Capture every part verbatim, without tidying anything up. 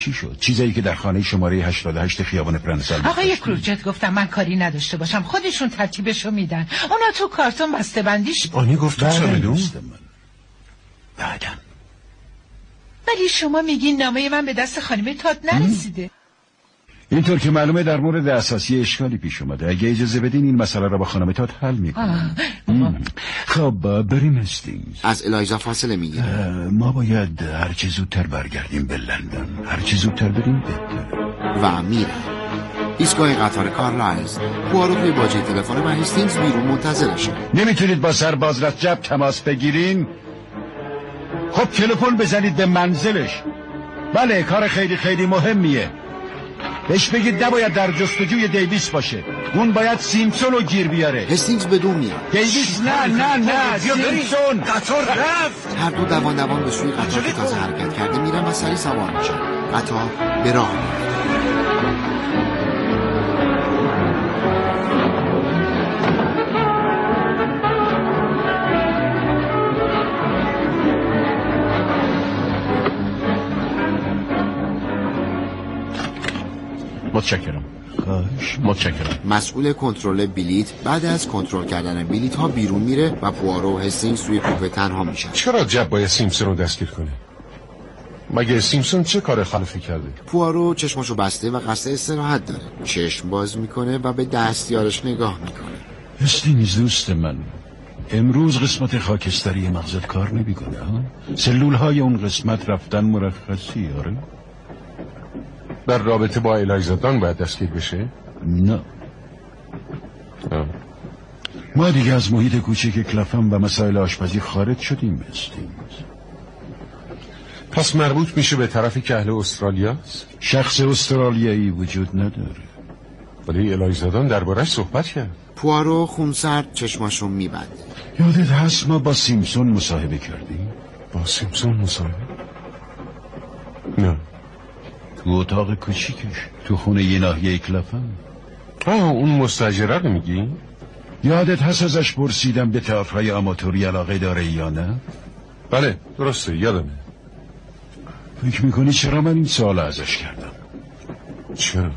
چی شد؟ چیزایی که در خانه شماره هشتاد و هشت خیابان پرنسال آقای کروجت گفتم من کاری نداشته باشم، خودشون ترتیبشو میدن. اونا تو کارتون بسته بندیش. آنی گفت تو سامیدون؟ بعدم. ولی شما میگین نامه من به دست خانم تاد نرسیده. اینطور که معلومه در مورد اساسی اشکالی پیش اومده. اگه اجازه بدین این مسئله را با خانم تاد حل میکنم. خب بریم هستینگز. از الایزا فاصله میگیره. ما باید هرچه زودتر برگردیم به لندن. هرچه زودتر بریم بهتره. و میره ایستگاه قطار کارلایز. پوارو روی باجه تلفن و هستینگز بیرون منتظرشه. نمیتونید با سرباز رجب تماس بگیرین؟ خب تلفن بزنید به منزلش. بله کار خیلی خیلی مهمیه. بهش بگید نباید در جستجوی دیویس باشه. اون باید سیمسون رو گیر بیاره. هستینگز بدون میاد. دیویس نه نه نه سیمسون. قطار رفت. هر دو دوان دوان به سوی قطار که تازه حرکت کرده میرن و سری سوار میشن. قطار به راه میاد. متشکرم. متشکرم. مسئول کنترل بلیت بعد از کنترل کردن بلیت ها بیرون میره و پوارو و هستینگز سوی کوپه تنها میشن. چرا جب باید سیمسون رو دستگیر کنه؟ مگه سیمسون چه کار خلافی کرده؟ پوارو چشمشو بسته و قصد استراحت داره. چشم باز میکنه و به دستیارش نگاه میکنه. هستینگز دوست من، امروز قسمت خاکستری مغزت کار نمیکنه ها؟ سلول های اون قسمت رفتن مرخصی. آره در رابطه با الایزا دان باید دستگیر بشه؟ نه آه. ما دیگه از محیط کوچک کلافم و مسائل آشپزی خارج شدیم. هستینگز پس مربوط میشه به طرفی که اهل استرالیاست؟ شخص استرالیایی وجود نداره. ولی الایزا دان دربارش صحبت کرد. پوارو خونسرد چشماشو میبنده. یادت هست ما با سیمسون مصاحبه کردیم؟ با سیمسون مصاحبه؟ نه. تو اتاق کوچیکش تو خونه یه ناحیه کلافم. آه اون مستاجره رو میگی؟ یادت هست ازش پرسیدم به تئاترهای آماتوری علاقه داره یا نه؟ بله درسته یادمه. فکر میکنی چرا من این سوال ازش کردم؟ چرا؟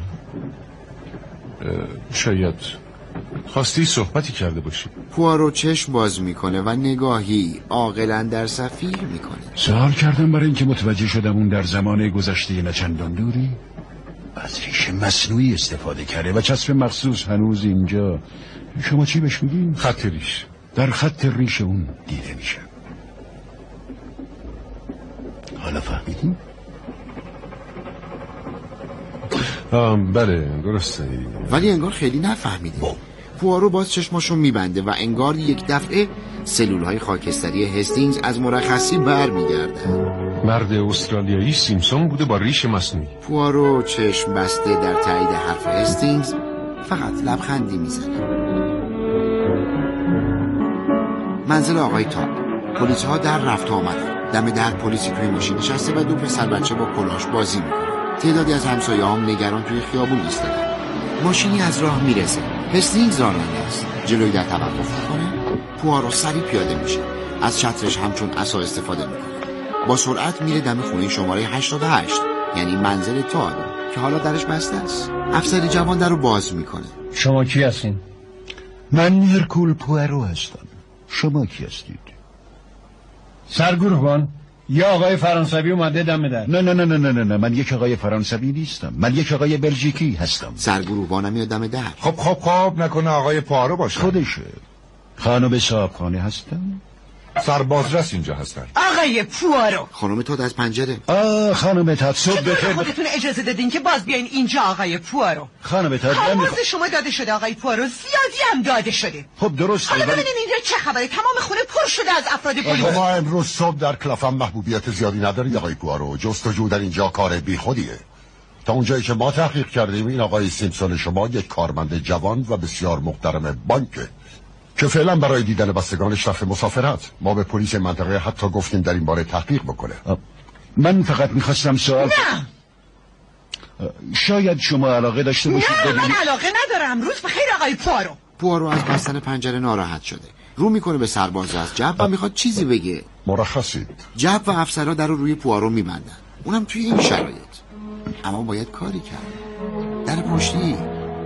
شاید خواستی صحبتی کرده باشی. پوارو چشم باز میکنه و نگاهی عاقلاً در سفیر میکنه. سوال کردم برای اینکه متوجه شدم اون در زمان گذشته نچندان دوری از ریش مصنوعی استفاده کرده و چسب مخصوص هنوز اینجا. شما چی بهش میگین؟ خط ریش. در خط ریش اون دیده میشه. حالا فهمیدین؟ آم بله درسته. ولی انگار خیلی نفهمیده. پوارو باز چشماشو میبنده و انگار یک دفعه سلولهای خاکستری هستینگز از مرخصی بر میگردن. مرد استرالیایی سیمسون بوده با ریش مصنوعی. پوارو چشم بسته در تایید حرف هستینگز فقط لبخندی میزنه. منزل آقای تاب. پلیس ها در رفت آمدن. دم در پلیسی توی ماشین نشسته و دو پسر بچه با کلاش بازی میکنه. تعدادی از همسایه هم نگران توی خیابون ایستادن. ماشینی از راه میرسه. هستینگز راننده است. جلوی در توقف میکنه. پوارو سری پیاده میشه. از چترش همچون عصا استفاده میکنه. با سرعت میره دم خونه شماره هشتاد و هشت، یعنی منزل تاد که حالا درش بسته است. افسری جوان در رو باز میکنه. شما کی هستین؟ من هرکول پوارو هستم. شما کی هستید؟ سرگروهبان یا آقای فرانسوی اومده دم در؟ نه نه نه نه نه نه من یک آقای فرانسوی نیستم. من یک آقای بلژیکی هستم. سرگروهبانم میاد دم در. خب خب خب نکنه آقای پوارو باشه؟ خودشه. خانم صاحبخانه هستم. سربازرس اینجا هستن. آقای پوارو. خانم تاد از پنجره. آه خانم تاد صبح بخیر. خودتون اجازه دادین که باز بیاین اینجا آقای پوارو؟ خانم تاد حواظ شما داده شده آقای پوارو، زیادی هم داده شده. خب درسته. حالا ببینین اینجا چه خبره؟ تمام خونه پر شده از افراد پلیس. ما امروز صبح در کلافم محبوبیت زیادی ندارید آقای پوارو. جستجو در اینجا کار بیخودیه. تا اونجایی که ما تحقیق کردیم این آقای سیمسون شما یک کارمند جوان و بسیار محترم بانکه که فعلا برای دیدن بستگانش رفته مسافرت. ما به پلیس منطقه حتی گفتیم در این باره تحقیق بکنه. من فقط میخواستم سوال نه شاید شما علاقه داشته باشید. نه من علاقه ندارم. روز بخیر آقای پوارو. پوارو از بستن پنجره ناراحت شده. رو میکنه به سرباز از جب و میخواد چیزی بگه. مرخصید. جب و افسرها در رو روی پوارو میبندن. اونم توی این شرایط. اما باید کاری کرد. در پشتی.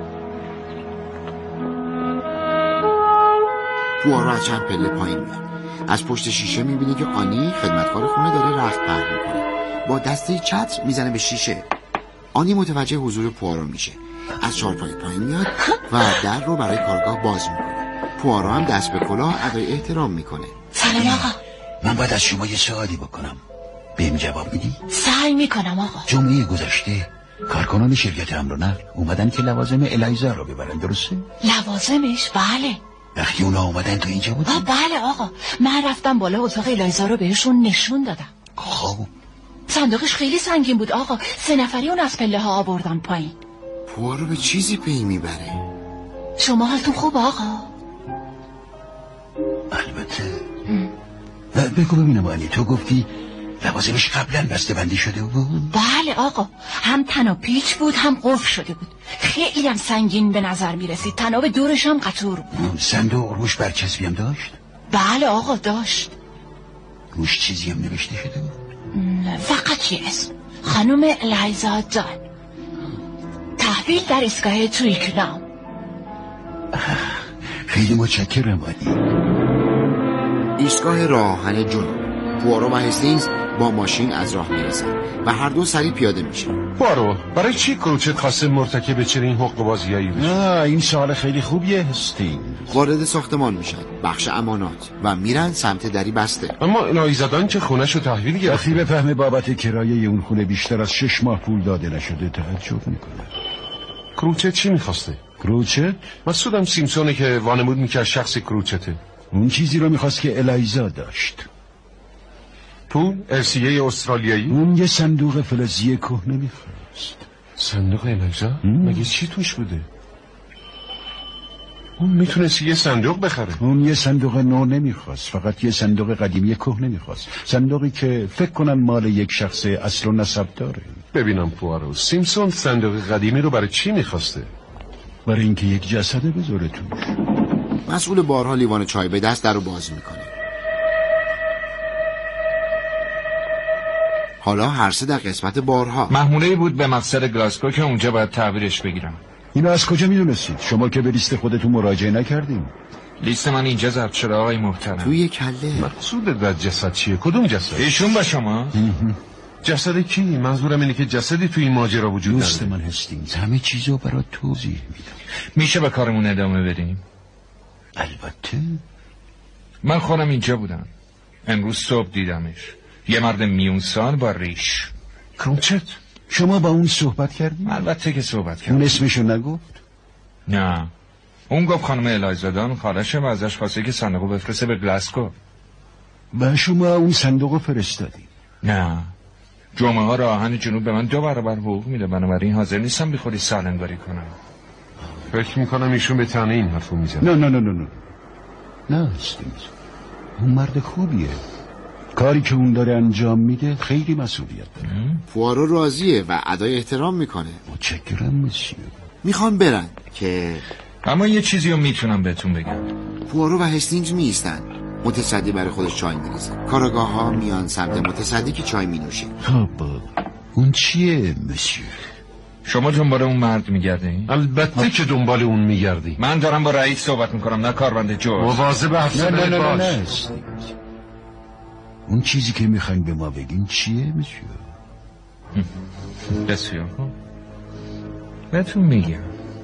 پوآرو از چند پله پایین میاد. از پشت شیشه میبینه که آنی خدمتکار خونه داره رخت پهن میکنه. با دسته چتر میزنه به شیشه. آنی متوجه حضور پوآرو میشه. از چهارپای پایین میاد و در رو برای کارگاه باز میکنه. پوآرو هم دست به کلاه ادای احترام میکنه. سلام آقا. من باید از شما یه سوالی بکنم. بهم جواب میدی؟ سعی میکنم آقا. جمعه گذشته کارکنان شرکت امر و نقل اومدن که لوازم الایزا رو ببرن، درسته؟ لوازمش؟ بله. وقتی اونا اومدن تو اینجا بودی؟ آه بله آقا، من رفتم بالا اتاق الایزا رو بهشون نشون دادم. خب صندوقش خیلی سنگین بود آقا، سه نفری اون از پله ها آوردن پایین. پوآرو به چیزی پی میبره. شما حالتون خوب آقا؟ البته. بگو ببینم آنی، تو گفتی لوازمش قبلا بسته بندی شده بود؟ بله آقا، هم تناب پیچ بود هم قفل شده بود. خیلی هم سنگین به نظر میرسید. تناب دورش هم قطور بود. صندوق روش برچسبی هم داشت؟ بله آقا داشت. روش چیزی هم نوشته شده بود؟ فقط یه اسم، خانم الایزا دان، تحویل در ایستگاه تویکنام. خیلی متشکرم آنی. ایستگاه راهن جنوب. پوآرو و هستینگز با ماشین از راه میرسن و هر دو سریع پیاده میشن. پوآرو، برای چی کروچت خواسته مرتکب چنین حق بازیایی بشه؟ نه این سوال خیلی خوبیه هستینگ. وارد ساختمان میشن، بخش امانات، و میرن سمت دری بسته. اما الایزادان که خونش رو تحویل گرفت. وقتی بفهمه بابت کرایه اون خونه بیشتر از شش ماه پول داده نشده تعجب میکنه. کروچت چی میخواسته؟ کروچت؟ مسعودم سیمسونه که وانمود میکرد شخص کروچته. اون چیزی رو میخواست که الایزا داشت. پول؟ ارسیه استرالیایی؟ اون یه صندوق فلزی کهنه میخواست. صندوق الایزا؟ مگه چی توش بوده؟ اون میتونست یه صندوق بخره. اون یه صندوق نو نمیخواست، فقط یه صندوق قدیمی کهنه میخواست. صندوقی که فکر کنن مال یک شخص اصل و نسب داره. ببینم پوآرو، سیمسون صندوق قدیمی رو برای چی میخواسته؟ برای اینکه یک جسد بذاره توش. مسئول بارها لیوان چای به دست در رو باز میکنه. حالا هر سه در قسمت بارها. محموله‌ای بود به مقصد گلاسکو که اونجا باید تعبیرش بگیرم. اینو از کجا میدونستید؟ شما که به لیست خودتون مراجعه نکردیم. لیست من اینجا ضبط شده آقای محترم. توی کله. مقصود در جسد چیه؟ کدوم جسد؟ ایشون با شما؟ جسد کی؟ منظورم اینه که جسدی توی این ماجرا وجود نداره. دوست من هستینگز، همه چیزو برات توضیح میدم. میشه به کارمون ادامه بدیم؟ البته. من خودم اینجا بودم. امروز صبح دیدمش. یه مرد میون سال با ریش. کروچت، شما با اون صحبت کردیم؟ البته که صحبت کردم. اون اسمشو نگفت؟ نه. اون گفت خانم الایزادان خالشه و ازش خواسته که صندوقو بفرسته به گلاسکو. و شما اون صندوقو فرستادی؟ نه. جمعه ها راهن جنوب به من دو برابر حقوق میده، بنابراین حاضر نیستم بی خودی سالنگاری کنم. فکر میکنم ایشون به تنه این حرفو میزنه. نه نه نه نه نه نه هستینگز، اون مرد خوبیه. کاری که اون داره انجام میده خیلی مسئولیت داره. پوآرو راضیه و ادای احترام میکنه. متشکرم مسیو. میخوان برن که اما یه چیزی رو میتونم بهتون بگم. پوآرو و هستینگز میایستن. متصدی برای خودش چای میریزه. کاراگاه ها میان سمت متصدی که چای مینوشه. خب اون چیه مسیو؟ شما دنبال اون مرد میگردی؟ البته که دنبال اون میگردی. من دارم با رئیس صحبت میکنم، نه کاربند جورج. مواظب حرف نه نه نه باش. نه هستینگز، اون چیزی که میخواین به ما بگین چیه مسیو؟ بسیار خوب، بهتون میگم.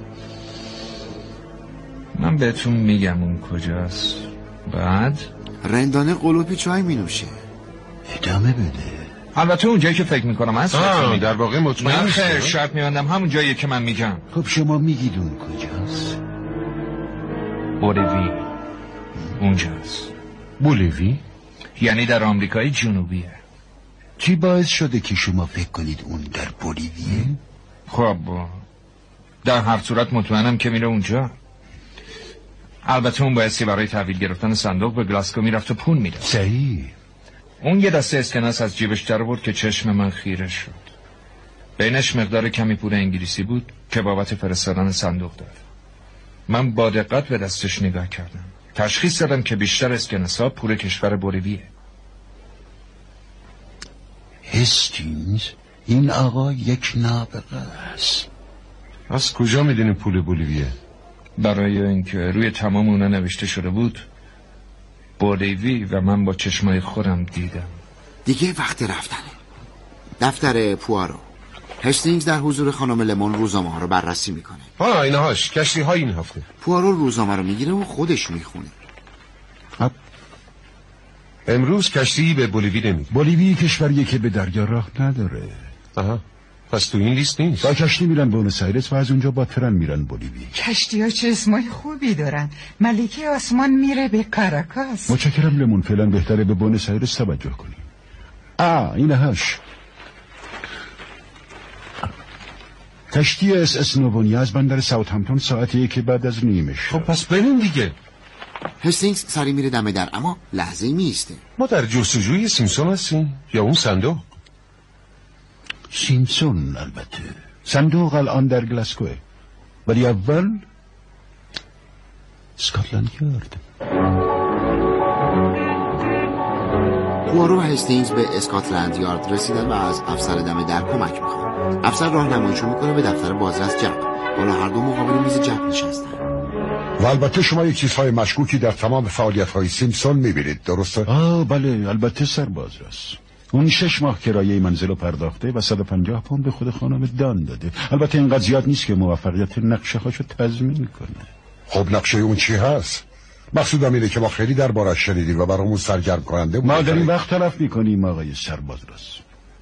من بهتون میگم اون کجاست. بعد رندانه قلوپی چای مینوشه. ادامه بده. البته اونجایی که فکر میکنم هست. آه در واقع مطمئن نه نیست. خیر، شرط میبندم همون جایی که من میگم. خب شما میگید اون کجاست؟ بولیوی اونجاست. بولیوی؟ یعنی در آمریکای جنوبیه. چی باعث شده که شما فکر کنید اون در بولیویه؟ خب در هر صورت مطمئنم که میره اونجا. البته اون بایستی برای تحویل گرفتن صندوق به گلاسکو میرفت و پول میداد. صحیح. اون یه دسته اسکناس از جیبش در آورد که چشم من خیره شد. بینش مقدار کمی پول انگلیسی بود که بابت فرستادن صندوق داد. من با دقت به دستش نگاه کردم. تشخیص دادم که بیشتر اسکناس‌ها پول کشور بولیویه. هستینگز، این آقا یک نابغه است. از کجا میدونی پول بولیویه؟ برای اینکه روی تمام اونا نوشته شده بود بولیوی و من با چشمای خودم دیدم. دیگه وقت رفتنه. دفتر پوارو. هستینگز در حضور خانم لمون روزنامه ها رو بررسی میکنه. ها اینهاش کشتی های این هفته. پوارو روزنامه رو میگیره و خودش میخونه. امروز کشتی به بولیوی نمیگه. بولیوی کشوریه که به دریا راه نداره. آها، پس تو این لیست نیست. با کشتی میرن بونس آیرس و از اونجا با ترن میرن بولیوی. کشتی ها چه اسمای خوبی دارن. ملکه آسمان میره به کاراکاس. متشکرم لمون، فعلا بهتره به بونس آیرس توجه کنیم. آه اینهاش. کشتی اس اس نوونیا از بندر ساوثهمپتون ساعت یک بعد از نیمه شب. خب پس بریم دیگه. هستینگز سری میره دم در اما لحظه میسته. ما در جستجوی سیمسون هستیم یا اون صندوق؟ سیمسون البته. صندوق الان در گلاسکوه، ولی اول اسکاتلند یارد. پوارو و هستینگز به اسکاتلند یارد رسیدن و از افسر دم در کمک میخوان. افسر راهنماییشون میکنه به دفتر بازرس جب. حالا هر دو مقابل میز جب نشستن. و البته شما یک چیزهای مشکوکی در تمام فعالیت‌های سیمسون می‌بینید، درسته؟ آه بله، البته سربازرس. اون شش ماه کرایه منزل رو پرداخته و صد و پنجاه پوند به خود خانم دان داده. البته اینقدر زیاد نیست که موفقیت نقشه هاشو تضمین کنه. خب نقشه اون چی هست؟ مقصودم اینه که ما خیلی دربارش شنیدیم و برامون سرگرم کننده بود. ما داریم وقت تلف میکنیم آقای سربازرس.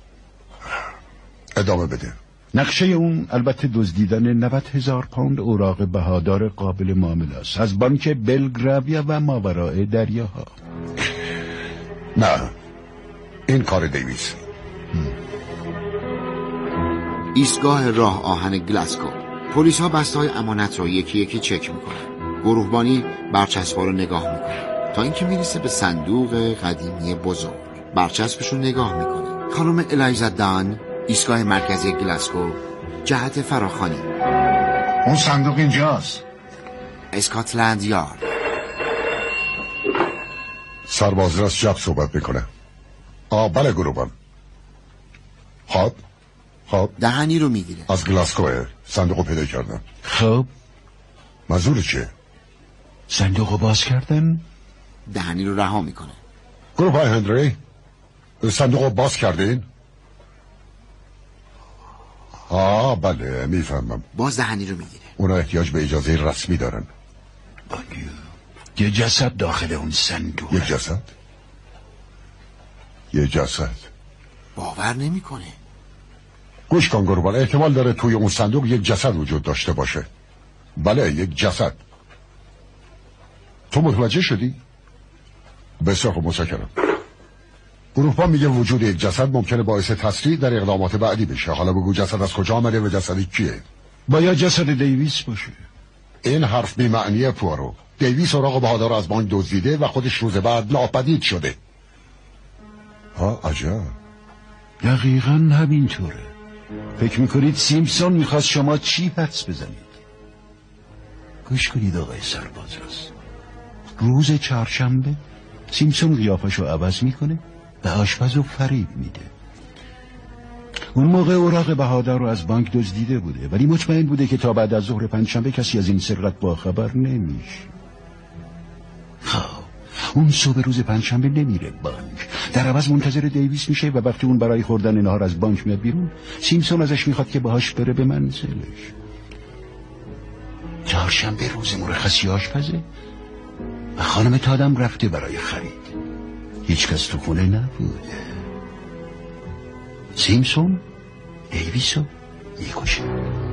ادامه بده. نقشه اون البته دزدیدن نود هزار پوند اوراق بهادار قابل معامله است از بانک بلگراویا و ماورای دریاها. نه، این کار دیویس. ایستگاه راه آهن گلاسکو. پلیس ها بسته های امانت رو یکی یکی چک میکنن. گروهبانی برچسب‌ها رو نگاه میکنه تا اینکه میرسه به صندوق قدیمی بزرگ. برچسبشون نگاه میکنه. خانم الایزا دان، ایستگاه مرکزی گلاسکو، جهت فراخوانی. اون صندوق اینجاست. اسکاتلند یارد. سربازرس جب صحبت میکنه. آه بله گروبان. خب خب دهنی رو میگیره. از گلاسکوه صندوق رو پیدا کردن. خب منظور چیه؟ صندوق رو باز کردن؟ دهنی رو رها میکنه. گروبان هنری صندوق رو باز کردین؟ آه بله میفهمم. باز دهنی رو میگیره. اونا احتیاج به اجازه رسمی دارن. یه جسد داخل اون صندوق. یک جسد؟ یه جسد باور نمیکنه. گوش کن گروبان، احتمال داره توی اون صندوق یک جسد وجود داشته باشه. بله یک جسد. تو متوجه شدی؟ بسیار خوب، متشکرم. گروهبان میگه وجود یک جسد ممکنه باعث تسریع در اقدامات بعدی بشه. حالا بگو جسد از کجا آمده و جسدی کیه؟ باید جسد دیویس باشه. این حرف بی معنیه پوارو. دیویس اوراق بهادار از بانک دزدیده و خودش روز بعد ناپدید شده. ها عجب. دقیقاً همینطوره. فکر میکنید سیمپسون میخواست شما چی حدس بزنید؟ گوش کنید آقای سربازرس. روز چهارشنبه سیمپسون قیافشو عوض میکنه و آشپز رو فریب میده. اون موقع اوراق بهادار رو از بانک دزدیده بوده، ولی مطمئن بوده که تا بعد از ظهر پنجشنبه کسی از این سرقت باخبر نمیشه. خب اون صبح روز پنجشنبه نمیره بانک، در عوض منتظر دیویس میشه و وقتی اون برای خوردن نهار از بانک میاد بیرون، سیمپسون ازش میخواد که باهاش بره به منزلش. چهارشنبه روز مرخصی آشپزه و خانم تادم رفته برای خرید. هیچ کس تو خونه نبوده. سیمپسون دیویسو میکشه.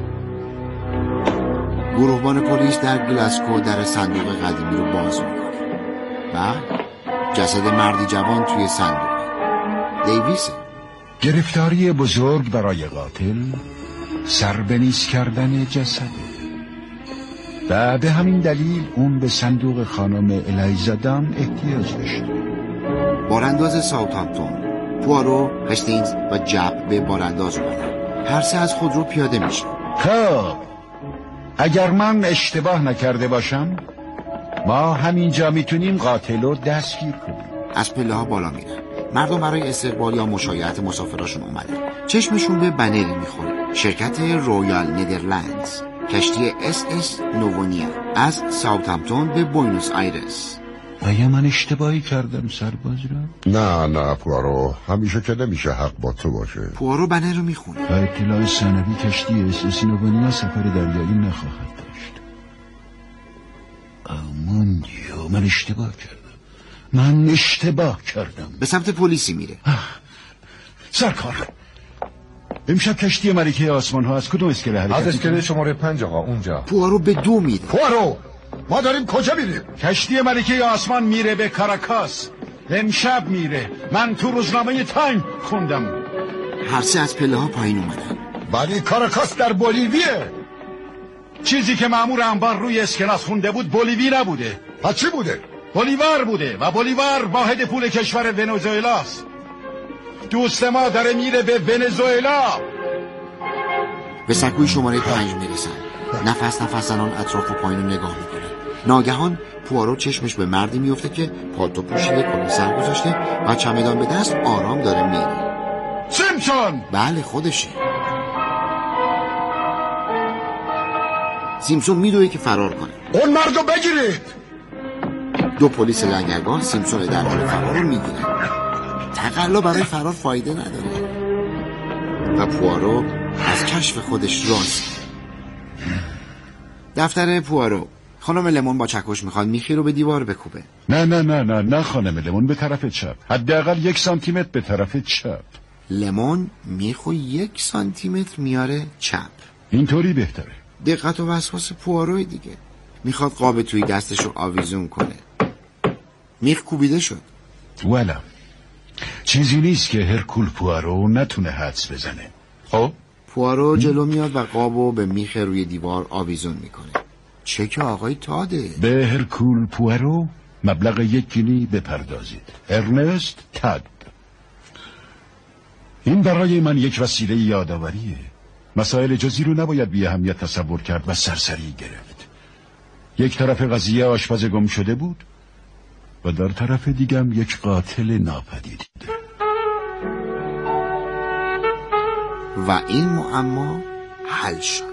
گروهبان پلیس در گلاسکو در صندوق قدیمی رو باز میکنه. بعد جسد مردی جوان توی صندوق. دیویسه. گرفتاری بزرگ برای قاتل سر به نیست کردن جسده و به همین دلیل اون به صندوق خانم الایزا دان احتیاج داشت. بارانداز ساوثهمپتون، پوارو، هستینگز و جب به بارانداز اومدن. هر سه از خود رو پیاده میشه. خب اگر من اشتباه نکرده باشم ما همینجا میتونیم قاتل رو دستگیر کنیم. از پله ها بالا میرن. مردم برای استقبال یا مشایعت مسافراشون اومدن. چشمشون به بنری میخوره. شرکت رویال نیدرلندز، کشتی اس اس نوونیا از ساوثهامپتون به بوینوس آیرس. آیا من اشتباهی کردم سرباز را؟ نه نه پوارو، همیشه که نمیشه حق با تو باشه. پوارو بنر رو میخونه. با اطلاع ثانوی کشتی اس اس نوونیا سفر دریایی نخواهد داشت. آموندیو، من اشتباه کردم. من اشتباه کردم. به سمت پلیسی میره. سرکار، امشب کشتی ملکه آسمان ها از کدوم اسکله حرکت از می‌کنه؟ اسکله شماره پنج آقا، اونجا. پوارو به دو میده. پوارو، ما داریم کجا میریم؟ کشتی ملکه آسمان میره به کاراکاس. امشب میره. من تو روزنامه تایم خوندم. هر سه از پله ها پایین اومدن. ولی کاراکاس در بولیویه. چیزی که مأمور انبار روی اسکناس خونده بود بولیوی نبوده. پس چی بوده؟ بولیوار بوده و بولیوار واحد پول کشور ونزوئلاست. دوست ما داره میره به ونزوئلا. به سکوی شماره پنج میرسن. نفس نفس زنان اطراف و پایین رو نگاه میکنه. ناگهان پوارو چشمش به مردی میفته که پالتو پوشیده، کلاه سر گذاشته و چمدان به دست آرام داره میره. سیمسون! بله خودشه. سیمسون میدوه که فرار کنه. اون مردو بگیرید. دو پلیس لنگرگاه سیمسون در حال فرار رو میگیرن. تقلا برای فرار فایده نداره و پوارو از کشف خودش راضی. دفتر پوارو. خانم لمون با چکش میخواد میخی رو به دیوار بکوبه. نه نه نه نه نه خانم لمون، به طرف چپ. حداقل یک سانتی متر به طرف چپ. لمون میخو یک سانتی متر میاره چپ. اینطوری بهتره. دقت و وسواس پواروی دیگه. میخواد قاب توی دستش رو آویزون کنه. میخ کوبیده شد. ولم چیزی نیست که هرکول پوارو نتونه حدس بزنه. خب پوارو جلو میاد و قابو به میخ روی دیوار آویزون میکنه. چک آقای تاده. به هرکول پوارو مبلغ یک گینی بپردازید. ارنست تاد. این برای من یک وسیله یادآوریه. مسائل جزئی رو نباید بی اهمیت تصور کرد و سرسری گرفت. یک طرف قضیه آشپز گم شده بود و در طرف دیگم یک قاتل ناپدید. و این معما حل شد.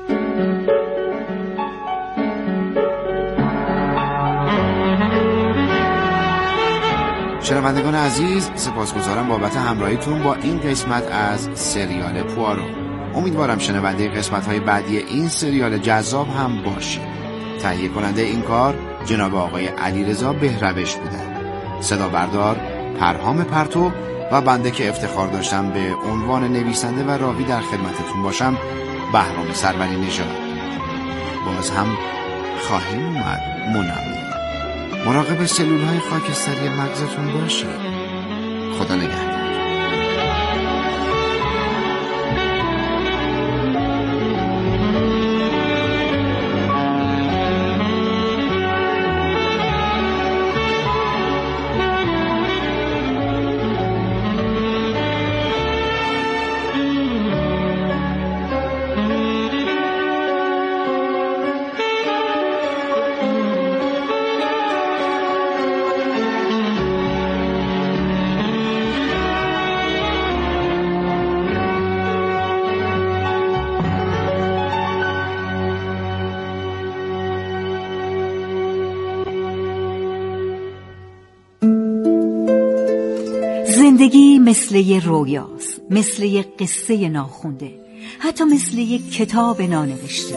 شنوندگان عزیز، سپاسگزارم بابت همراهیتون با این قسمت از سریال پوارو. امیدوارم شنونده قسمت‌های بعدی این سریال جذاب هم باشید. تهیه کننده این کار جناب آقای علیرضا بهروش بودند. صدا بردار پرهام پرتو و بنده که افتخار داشتم به عنوان نویسنده و راوی در خدمتتون باشم، بهرام سروری نژاد. باز هم خواهیم اومد منم. مراقب سلول‌های خاکستری مغزتون باشید. خدا نگهدار. زندگی مثل یه رویاست، مثل یه قصه ناخونده، حتی مثل یه کتاب نانوشته.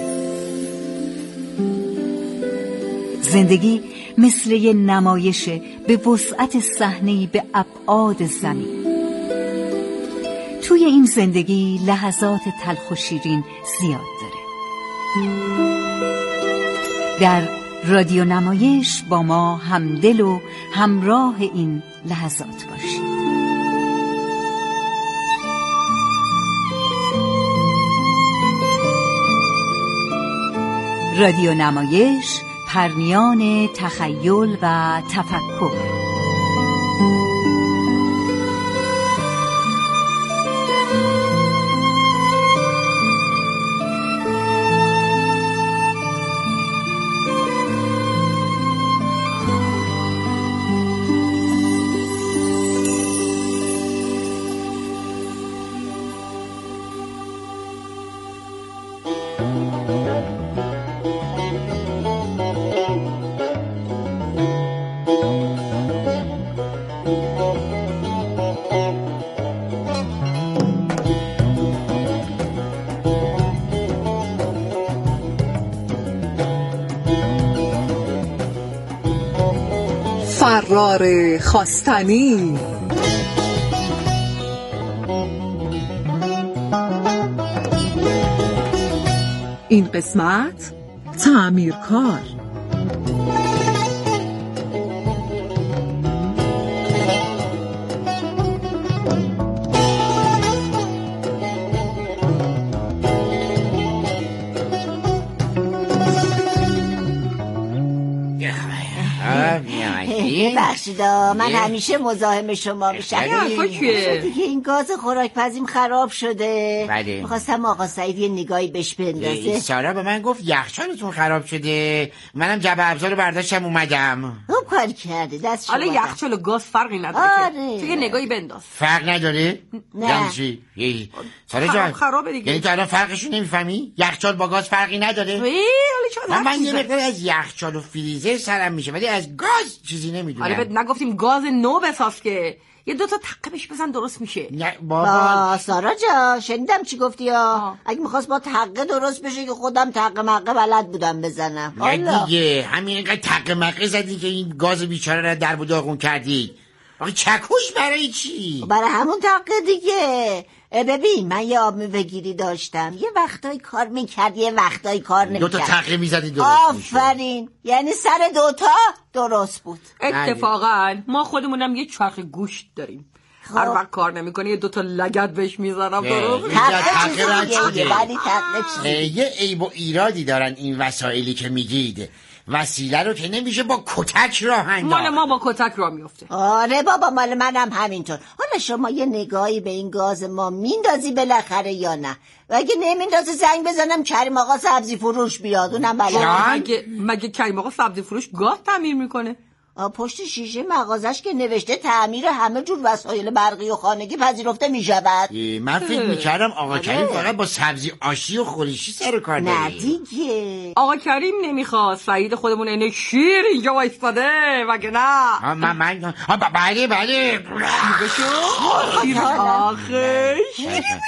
زندگی مثل یه نمایش به وسعت صحنه‌ای به ابعاد زمین. توی این زندگی لحظات تلخ و شیرین زیاد داره. در رادیو نمایش با ما همدل و همراه این لحظات باشید. رادیو نمایش، پرنیان تخیل و تفکر. فرار خواستنی. این قسمت تعمیرکار. بخشیدا من همیشه مزاحم شما میشم. چیه؟ دیگه این گاز خوراک پزیم خراب شده. بله. میخواستم آقا سعید یه نگاهی بهش بندازه. سارا به من گفت یخچالتون خراب شده، منم جعبه ابزار رو برداشتم اومدم. خوب کار کرده، دست شما. حالا یخچال و گاز فرقی نداره. آره. که یه نگاهی بنداز. فرق نداره؟ نه. یعنی چی؟ سارا جان خرابه دیگه. یعنی تو الان فرقشو نمیفهمی؟ یخچال با گاز فرقی نداره؟ من, من یه مقدار از یخچال و فریزر سرم میشه ولی از گاز چیزی نمیدونم. آره بهت نگفتیم گاز نو بساز که یه دوتا تقه بهش بزن درست میشه. نه بابا سارا جا شنیدم چی گفتی یا اگه میخواست با تقه درست بشه که خودم تقه مقه بلد بودم بزنم. نه دیگه همین اینقدر تقه مقه زدی که این گاز بیچاره رو در و داغون کردی. آقا چکوش برای چی؟ برای همون تقه دیگه. ببین من یه آب میوه‌گیری داشتم، یه وقتایی کار میکرد یه وقتایی کار نمیکرد. دو تا تقه میزدی درست میشه. آفرین، یعنی سر دوتا درست بود. اتفاقا ما خودمونم یه چرخ گوشت داریم. هر وقت کار نمیکنه یه دوتا لگد بهش میزنم درست میشه. تقه چیزیه ولی تقه چیزیه. یه عیب و ایرادی دارن این وسایلی که میگید. وسیله رو که نمیشه با کتک راه انداخت. مال ما با کتک راه میفته. آره بابا مال منم همینطور. حالا شما یه نگاهی به این گاز ما میندازی بالاخره یا نه؟ و اگه نمیندازی زنگ بزنم کریم آقا سبزی فروش بیاد اونم بلد. مگه مگه کریم آقا سبزی فروش گاز تعمیر میکنه؟ پشت شیشه مغازش که نوشته تعمیر همه جور وسایل برقی و خانگی پذیرفته میشود. من فکر میکردم آقا کریم فقط با سبزی آشی و خورشی سر کار داره. نه دیگه آقا کریم نمیخواد. سعید خودمون اینه شیر اینجا وایستاده مگه نه؟ من من بله بله بشو آخش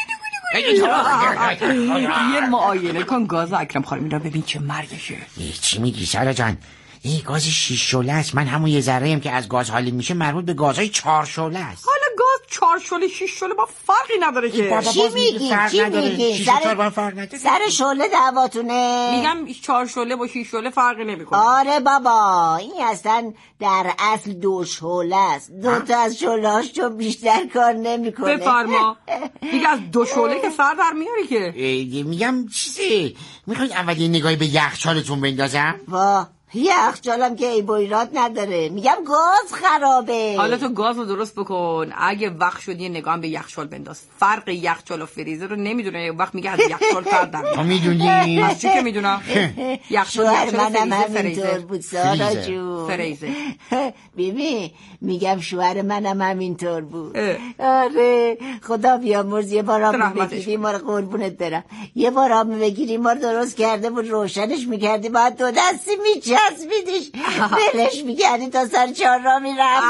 یه معاینه کن گاز اکرم خانم را ببین چه مرگشه. چی میگی سارا جان؟ این گاز شیش شعله است. من همون یه ذره هم که از گاز حالی میشه مربوط به گازهای چهار شعله است. حالا گاز چهار شعله شیش شعله با فرقی نداره که. چی میگی؟ چی میگی؟ سر سر شعله دعواتونه. میگم چهار شعله با شیش شعله فرقی نمیکنه. آره بابا این اصلا در اصل دو شعله است. دو تا از شعله‌هاش چون بیشتر کار نمیکنه. بفرما. دیگه از دو شعله که سر در میاری که. میگم چیزی میخواید اول یه نگاهی به یخچالتون بندازم؟ وا یخچالم که ای بایراتنداره. میگم گاز خرابه. حالا تو گاز رو درست بکن. اگه وقت شد یه نگاه به یخچال بنداز. فرق یخچال و فریزر رو نمیدونه. یه وقت میگه از یخچال کردم. تو میدونی؟ از چی که میدونم؟ یخچال منم همینطور بود سارا جون. فریزر ببین میگم شوهر منم همینطور بود. آره خدا بیامرز. یه بار آب بگیری ما رو قربونت برم. یه بار آب بگیری ما رو درست کرده بود روشنش میکردی باید دو دستی میچه چسبیدش بلش میگردی تا سر چهار را میرم.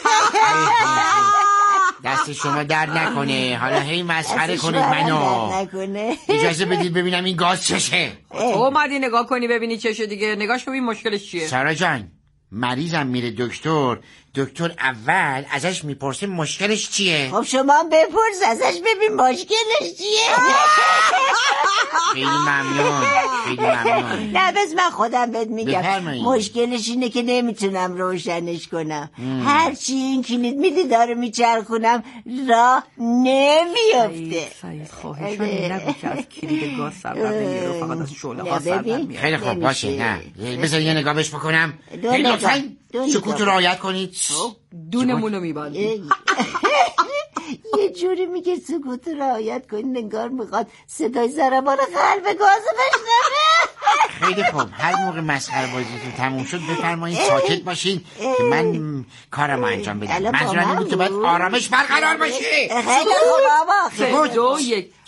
دست شما درد نکنه. حالا هی مسخره کنید منو. اجازه بدید ببینم این گاز چشه. اومدی نگاه کنی ببینی چشه دیگه. نگاش کن این مشکلش چیه. سارا جان مریضم میره دکتر. دکتر اول ازش میپرسه مشکلش چیه. خب شما بپرس ازش ببین مشکلش چیه. خیلی ممنون خیلی ممنون. نه بس من خودم بهت میگم بفرمایید. مشکلش اینه که نمیتونم روشنش کنم. هرچی این کلید میلی داره میچرخونم راه نمیفته. سعید خواهشان نگو که از کلید گاز سر در نمیره فقط از شعله ها سر در میره. خیلی خوب باشه. نه بذار یه نگاه بهش بکنم. لطفاً سکوت رو رعایت کنید. دونمونو میبندی. یه جوری میگه سکوت رو رعایت کنید انگار میخواد صدای ضربان قلب گاز بشنوه. خیلی خوب هر موقع مسخره بازیتون تموم شد بفرمایید ساکت باشین که من کارم انجام بدم. منظورم این بود که باید آرامش برقرار باشه. خیلی خوب بابا. سه دو یک.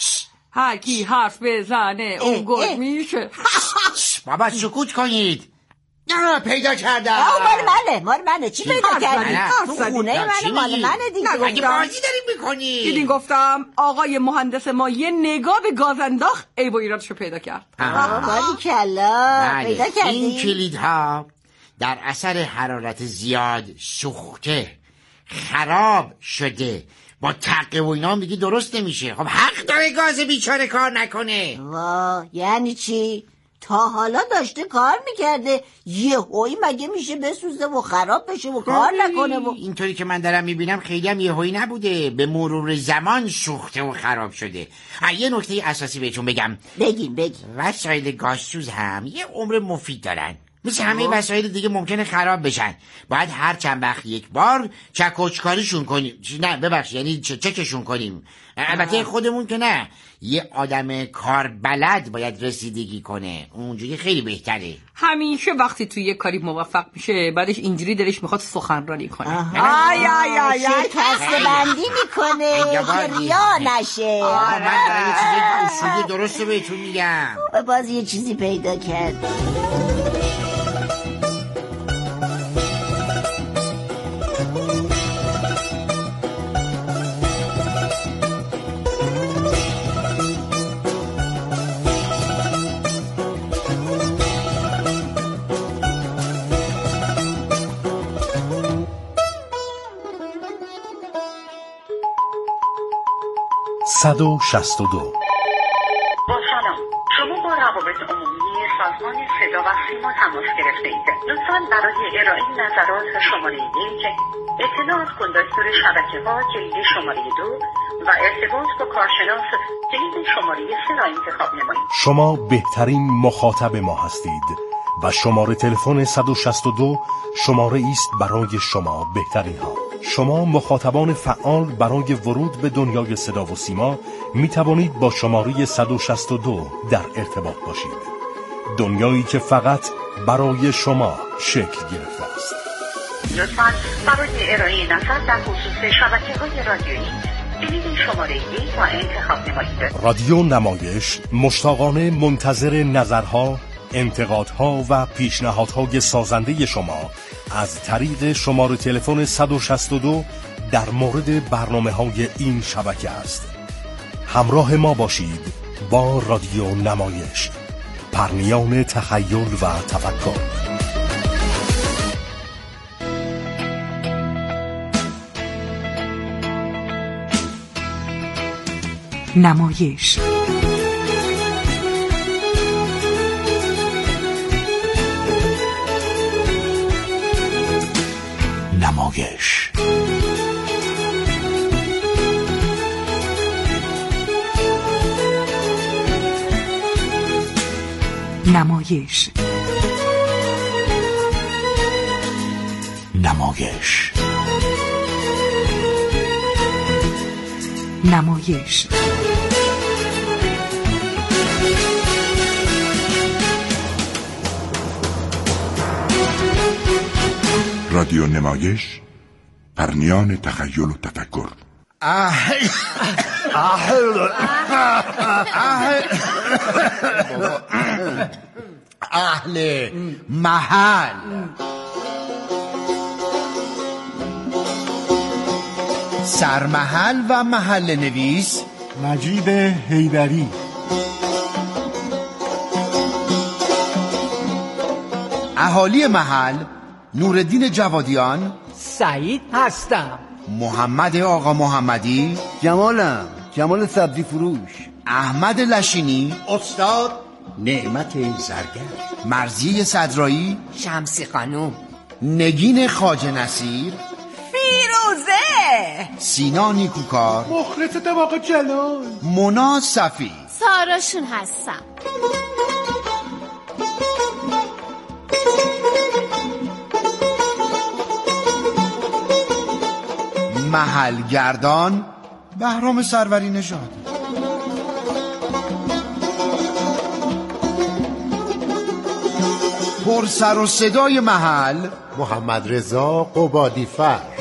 هر کی حرف بزنه اون گل میشه. بابا سکوت کنید. نه پیدا کردم. آه مال منه مال منه. چی پیدا کردی؟ تو خونه منه مال منه دیگه. نه اگه بازی داریم میکنی. دیدین گفتم آقای مهندس ما یه نگاه به گاز انداخت عیب و ایرادشو پیدا کرد. آه باری کلا پیدا کردی. این کلیدها در اثر حرارت زیاد سوخته خراب شده، با تقه و اینا هم دیگه درست نمیشه. خب حق داره گاز بیچاره کار نکنه. وا یعنی چی؟ تا حالا داشته کار میکرده یهویی مگه میشه بسوزه و خراب بشه و کار نکنه؟ و اینطوری که من دارم میبینم خیلی هم یهویی نبوده، به مرور زمان سوخته و خراب شده. یه نکته اساسی بهتون بگم. بگیم بگیم. وسایل گازسوز هم یه عمر مفید دارن، مثل همه وسایل دیگه ممکنه خراب بشن. باید هر چند وقت یک بار چکوچکاریشون کنیم. نه ببخش یعنی چکشون کنیم. البته خودمون که نه، یه آدم کار بلد باید رسیدگی کنه، اونجوری خیلی بهتره. همیشه وقتی توی یه کاری موفق میشه بعدش اینجوری دلش میخواد سخنرانی کنه. آی آی آی آی کسب بندی میکنه که ریا نشه. من دارم یه چیزی اصولی درست رو بهتون میگم. باز یه چیزی پیدا کرد. صد و شصت و دو. با سلام، شما با روابط عمومی سازمان صدا و سیما تماس گرفته اید. لطفاً برای ارائه نظرات شماره یک، اطلاعات کندکتور شبکه ها کلید شماره دو و ارتباط با کارشناس کلید شماره سه را انتخاب نمایید. شما بهترین مخاطب ما هستید و شماره تلفن صد و شصت و دو شماره است برای شما بهترین ها. شما مخاطبان فعال برای ورود به دنیای صدا و سیما می توانید با شماره صد و شصت و دو در ارتباط باشید. دنیایی که فقط برای شما شکل گرفته است. لطفاً برای ارائه نظر در خصوص شبکه‌های رادیویی کلید شماره یک را انتخاب نمایید. رادیو نمایش مشتاقانه منتظر نظرها، انتقادها و پیشنهادهای سازنده شما از طریق شماره تلفن صد و شصت و دو در مورد برنامه‌های این شبکه است. همراه ما باشید با رادیو نمایش، پرنیان تخیل و تفکر. نمایش نمایش نمایش نمایش نمایش رادیو نمایش، پرنیان تخیل و تفکر. اهل اهل محل. سرمحل و محل نویس مجید حیدری. اهالی محل نوردین جوادیان. سعید هستم. محمد آقا محمدی. جمالم، جمال سبزی فروش. احمد لشینی. استاد نعمت زرگر. مرضیه صدرایی. شمسی خانوم. نگین خواجه نصیر. فیروزه. سینا نیکوکار. مخلص طباق جلال. مونا صفی. ساراشون هستم. محل گردان بهرام سروری نژاد. پر سر و صدای محل محمد رضا قبادی فر.